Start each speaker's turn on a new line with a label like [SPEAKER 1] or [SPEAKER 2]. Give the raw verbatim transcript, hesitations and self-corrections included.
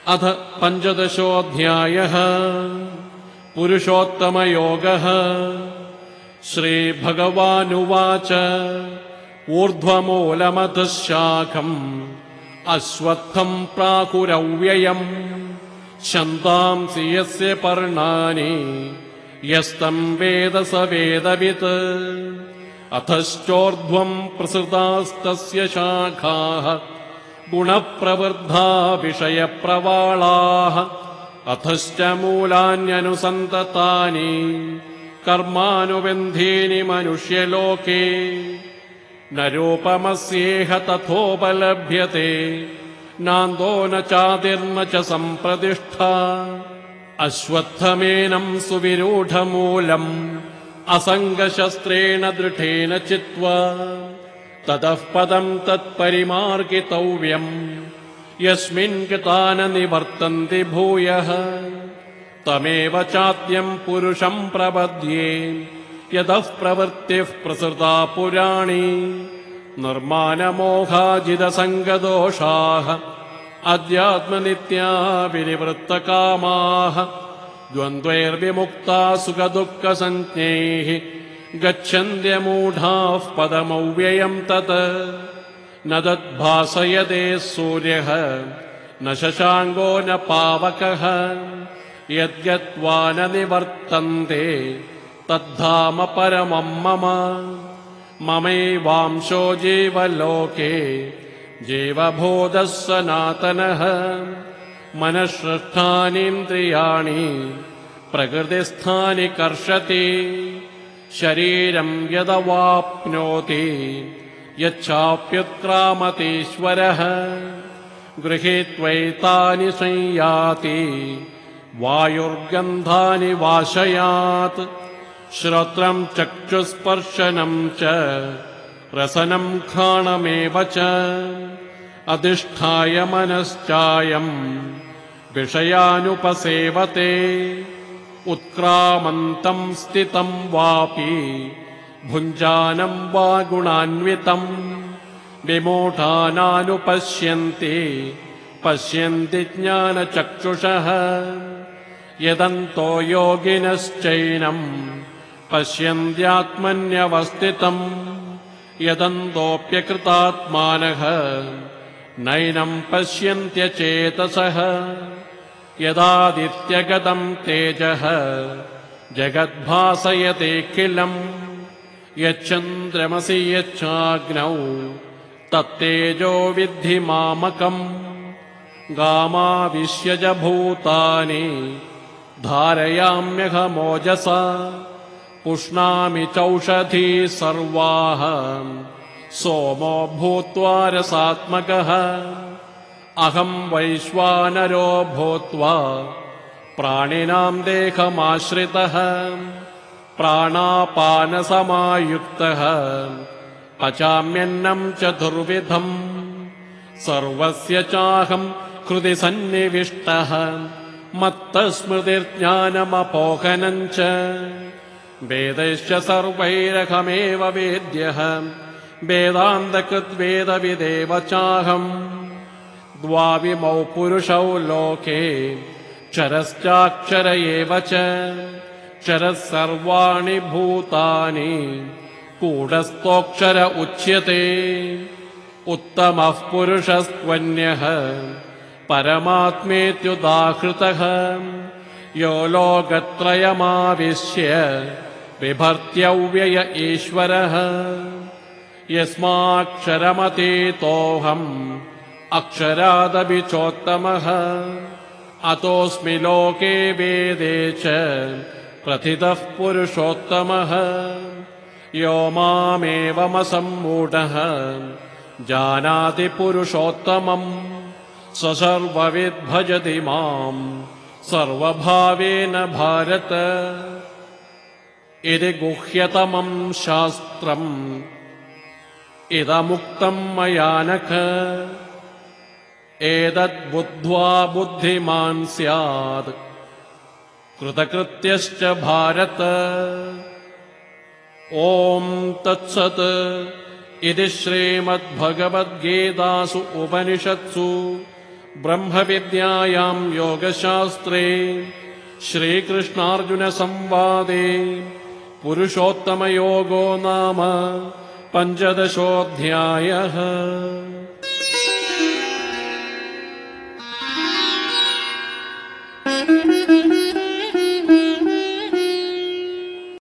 [SPEAKER 1] अथ पञ्चदशोऽध्यायः पुरुषोत्तमयोगः। श्रीभगवानुवाच ऊर्ध्वमूलमधः शाखम् अश्वत्थम् प्राकुरव्ययम् छन्दांसि यस्य पर्णानि यस्तम् वेद स वेदवित्। अथश्चोर्ध्वम् प्रसृतास्तस्य शाखाः गुणप्रवृद्धा विषयप्रवालाः। अथश्च मूलान्यनुसन्ततानि कर्मानुबन्धीनि मनुष्यलोके। न रूपमस्येह तथोपलभ्यते नान्दो न चादिर्न च सम्प्रतिष्ठा। अश्वत्थमेनं सुविरूढमूलम् असङ्गशस्त्रेण दृढेन चित्वा ततः पदम् तत्परिमार्गितव्यम् यस्मिन् कृता न निवर्तन्ति भूयः। तमेव चाद्यम् पुरुषम् प्रपद्ये यतः प्रवृत्तिः प्रसृता पुराणी। निर्मानमोहाजितसङ्गदोषाः अध्यात्मनित्या विनिवृत्तकामाः द्वन्द्वैर्विमुक्ता सुखदुःखसञ्ज्ञैः गच्छन्त्यमूढाः पदमव्ययम् तत्। न तद्भासयते सूर्यः न शशाङ्को न पावकः यद्गत्वा न निवर्तन्ते तद्धाम परमम् मम। ममैवांशो जीवलोके जीवभूतः सनातनः। मनःसृष्टानीन्द्रियाणि प्रकृतिस्थानि कर्षति। शरीरम् यदवाप्नोति यच्चाप्युत्क्रामतीश्वरः गृहीत्वैतानि संयाति वायुर्गन्धानि वाशयात्। श्रोत्रम् चक्षुस्पर्शनम् च रसनम् घ्राणमेव च अधिष्ठाय मनश्चायम् विषयानुपसेवते। उत्क्रामन्तम् स्थितम् वापि भुञ्जानम् वा गुणान्वितम् विमूढानानुपश्यन्ति पश्यन्ति ज्ञानचक्षुषः। यदन्तो योगिनश्चैनम् पश्यन्त्यात्मन्यवस्थितम् यदन्तोऽप्यकृतात्मानः नैनम् पश्यन्त्यचेतसः। यदादित्यगतम् तेजः जगद्भासयतेऽखिलम् यच्चन्द्रमसि यच्चाग्नौ तत्तेजो विद्धि मामकम्। गामाविश्य च भूतानि धारयाम्यहमोजसा पुष्णामि चौषधी सर्वाः सोमो भूत्वा रसात्मकः। अहम् वैश्वानरो भूत्वा प्राणिनाम् देहमाश्रितः प्राणापानसमायुक्तः पचाम्यन्नम् चतुर्विधम्। सर्वस्य चाहम् हृदि सन्निविष्टः मत्तः स्मृतिर्ज्ञानमपोहनम् च। वेदैश्च सर्वैरहमेव वेद्यः वेदान्तकृद्वेदविदेव चाहम्। द्वाविमौ पुरुषौ लोके क्षरश्चाक्षर एव च। क्षरः सर्वाणि भूतानि कूटस्थोऽक्षर उच्यते। उत्तमः पुरुषस्त्वन्यः परमात्मेत्युदाहृतः यो लोकत्रयमाविश्य बिभर्त्यव्यय ईश्वरः। यस्माक्षरमतीतोऽहम् अक्षरादपि चोत्तमः। अतोऽस्मि लोके वेदे च प्रथितः पुरुषोत्तमः। यो मामेवमसम्मूढः जानाति पुरुषोत्तमम् स सर्वविद्भजति माम् सर्वभावेन भारत। इति गुह्यतमम् शास्त्रम् इदमुक्तम् मया नख। एतद्बुद्ध्वा बुद्धिमान् स्यात् कृतकृत्यश्च भारत। ओम तत्सत् इति श्रीमद्भगवद्गीतासु उपनिषत्सु ब्रह्मविद्यायां योगशास्त्रे श्रीकृष्णार्जुनसंवादे पुरुषोत्तमयोगो नाम पञ्चदशोऽध्यायः।